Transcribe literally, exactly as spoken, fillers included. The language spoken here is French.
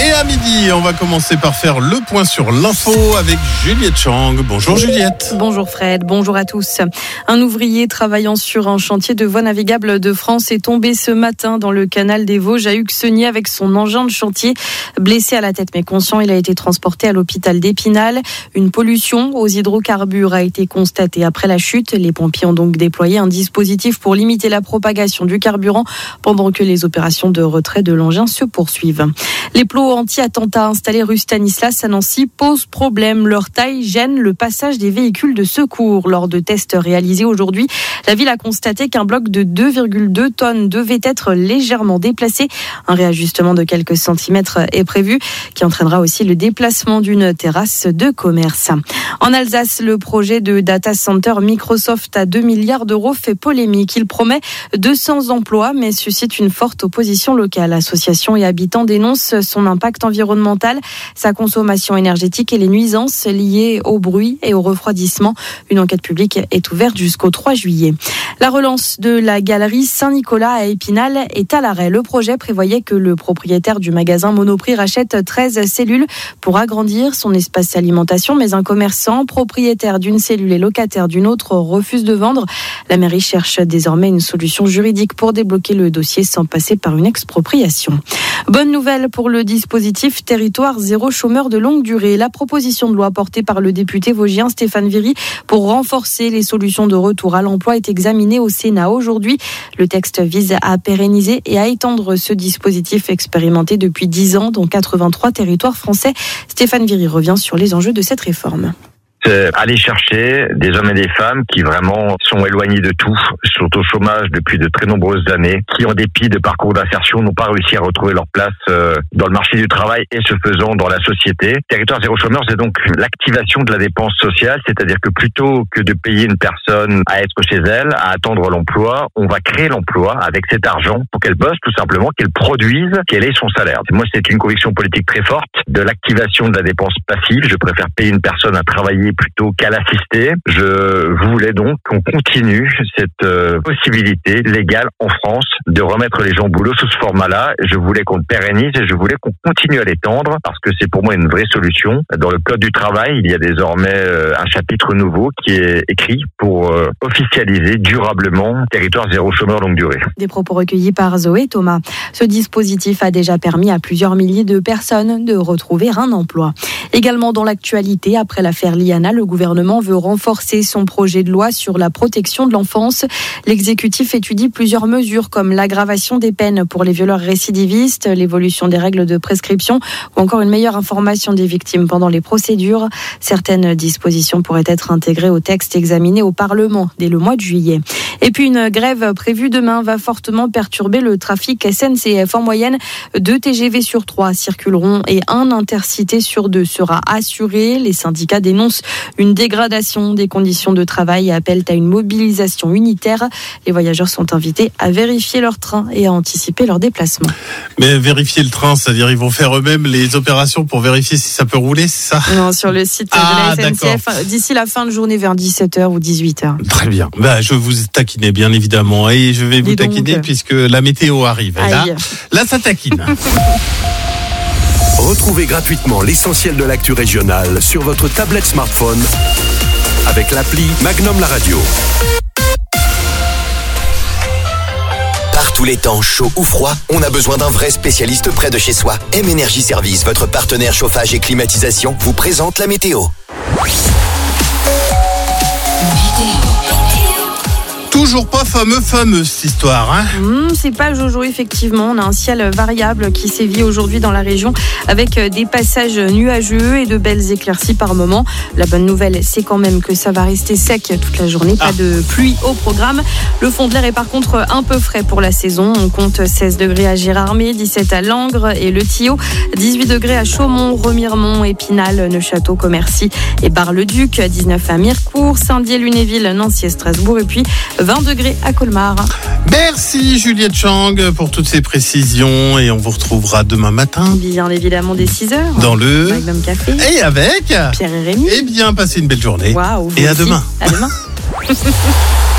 Et à midi, on va commencer par faire le point sur l'info avec Juliette Chang. Bonjour Juliette. Bonjour Fred, bonjour à tous. Un ouvrier travaillant sur un chantier de voie navigable de France est tombé ce matin dans le canal des Vosges à Huxenier avec son engin de chantier. Blessé à la tête mais conscient, il a été transporté à l'hôpital d'Épinal. Une pollution aux hydrocarbures a été constatée après la chute. Les pompiers ont donc déployé un dispositif pour limiter la propagation du carburant pendant que les opérations de retrait de l'engin se poursuivent. Les plots anti-attentats installés rue Stanislas à Nancy posent problème. Leur taille gêne le passage des véhicules de secours. Lors de tests réalisés aujourd'hui, la ville a constaté qu'un bloc de deux virgule deux tonnes devait être légèrement déplacé. Un réajustement de quelques centimètres est prévu, qui entraînera aussi le déplacement d'une terrasse de commerce. En Alsace, le projet de data center Microsoft à deux milliards d'euros fait polémique. Il promet deux cents emplois, mais suscite une forte opposition locale. Associations et habitants dénoncent son impact environnemental, sa consommation énergétique et les nuisances liées au bruit et au refroidissement. Une enquête publique est ouverte jusqu'au trois juillet. La relance de la galerie Saint-Nicolas à Épinal est à l'arrêt. Le projet prévoyait que le propriétaire du magasin Monoprix rachète treize cellules pour agrandir son espace alimentation, mais un commerçant, propriétaire d'une cellule et locataire d'une autre, refuse de vendre. La mairie cherche désormais une solution juridique pour débloquer le dossier sans passer par une expropriation. Bonne nouvelle pour le dispositif Territoire zéro chômeur de longue durée. La proposition de loi portée par le député vosgien Stéphane Viry pour renforcer les solutions de retour à l'emploi est examinée au Sénat aujourd'hui. Le texte vise à pérenniser et à étendre ce dispositif expérimenté depuis dix ans dans quatre-vingt-trois territoires français. Stéphane Viry revient sur les enjeux de cette réforme. C'est aller chercher des hommes et des femmes qui vraiment sont éloignés de tout, sont au chômage depuis de très nombreuses années, qui en dépit de parcours d'insertion n'ont pas réussi à retrouver leur place dans le marché du travail et ce faisant dans la société. Territoire zéro chômeur, c'est donc l'activation de la dépense sociale, c'est-à-dire que plutôt que de payer une personne à être chez elle, à attendre l'emploi, on va créer l'emploi avec cet argent pour qu'elle bosse tout simplement, qu'elle produise, qu'elle ait son salaire. Moi, c'est une conviction politique très forte de l'activation de la dépense passive. Je préfère payer une personne à travailler plutôt qu'à l'assister. Je voulais donc qu'on continue cette euh, possibilité légale en France de remettre les gens au boulot sous ce format-là. Je voulais qu'on le pérennise et je voulais qu'on continue à l'étendre parce que c'est pour moi une vraie solution. Dans le Code du travail, il y a désormais euh, un chapitre nouveau qui est écrit pour euh, officialiser durablement Territoire zéro chômeur longue durée. Des propos recueillis par Zoé Thomas. Ce dispositif a déjà permis à plusieurs milliers de personnes de retrouver un emploi. Également dans l'actualité, après l'affaire Liana, le gouvernement veut renforcer son projet de loi sur la protection de l'enfance. L'exécutif étudie plusieurs mesures comme l'aggravation des peines pour les violeurs récidivistes, l'évolution des règles de prescription ou encore une meilleure information des victimes pendant les procédures. Certaines dispositions pourraient être intégrées au texte examiné au Parlement dès le mois de juillet. Et puis une grève prévue demain va fortement perturber le trafic S N C F. En moyenne, deux T G V sur trois circuleront et un Intercité sur deux sera assuré. Les syndicats dénoncent une dégradation des conditions de travail et appellent à une mobilisation unitaire. Les voyageurs sont invités à vérifier leur train et à anticiper leur déplacement. Mais vérifier le train, c'est-à-dire ils vont faire eux-mêmes les opérations pour vérifier si ça peut rouler, c'est ça ? Non, sur le site ah, de la S N C F, d'accord. D'ici la fin de journée vers dix-sept heures ou dix-huit heures. Très bien. Bah, je vous taquiner bien évidemment et je vais vous Dis taquiner donc. Puisque la météo arrive. Là, là, ça taquine. Retrouvez gratuitement l'essentiel de l'actu régionale sur votre tablette smartphone avec l'appli Magnum La Radio. Par tous les temps, chaud ou froid, on a besoin d'un vrai spécialiste près de chez soi. M Energy Service, votre partenaire chauffage et climatisation, vous présente la météo. Toujours pas fameux, fameux cette histoire, hein mmh, c'est pas Jojo, effectivement. On a un ciel variable qui sévit aujourd'hui dans la région avec des passages nuageux et de belles éclaircies par moment. La bonne nouvelle, c'est quand même que ça va rester sec toute la journée. Pas ah. de pluie au programme. Le fond de l'air est par contre un peu frais pour la saison. On compte seize degrés à Gérardmer, dix-sept à Langres et Le Thillot, dix-huit degrés à Chaumont, Remiremont, Épinal, Neufchâteau, Commercy et Bar-le-Duc, dix-neuf à Mirecourt, Saint-Dié-Lunéville, Nancy et Strasbourg et puis vingt degrés à Colmar. Merci Juliette Chang pour toutes ces précisions et on vous retrouvera demain matin. Bien évidemment dès six heures. Dans le Magnum Café. Et avec Pierre et Rémi. Eh bien, passez une belle journée. Waouh. Et à aussi. demain. À demain.